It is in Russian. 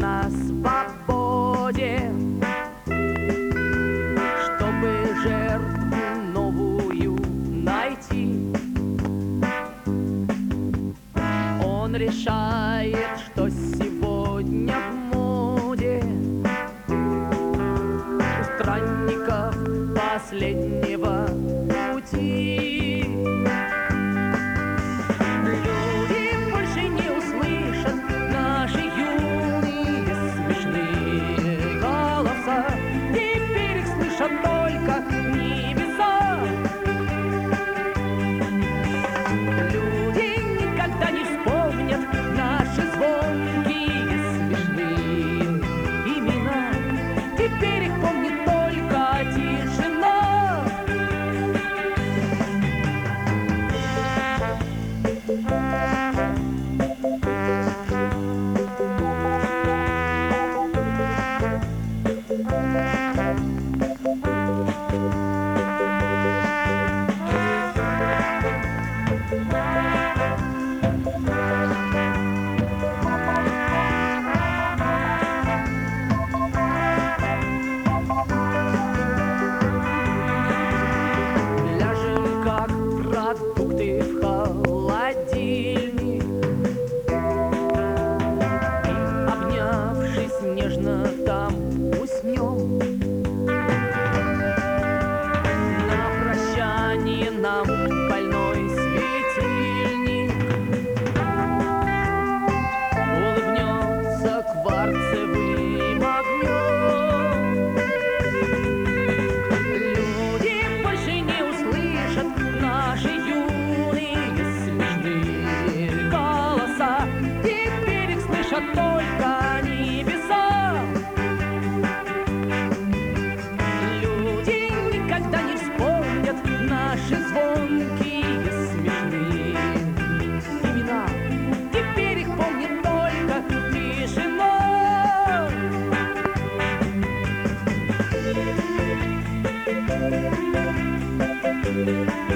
на свободе, чтобы жертву новую найти. Он решает, что сегодня в моде у странников последнего пути. Люди больше не услышат наши юные смешные голоса. Теперь их слышат только небеса. Люди никогда не вспомнят наши звонкие смешные имена. Теперь их помнит только тишина. Ляжем, как продукты в холодильник, и, обнявшись нежно, там уснем. На прощание нам больной светильник улыбнется кварцевым огнем. Люди больше не услышат наши юные смешные голоса. Теперь их слышат только небеса. Люди никогда не вспомнят наши звонкие смешные имена. Теперь их помнит только тишина. Thank you.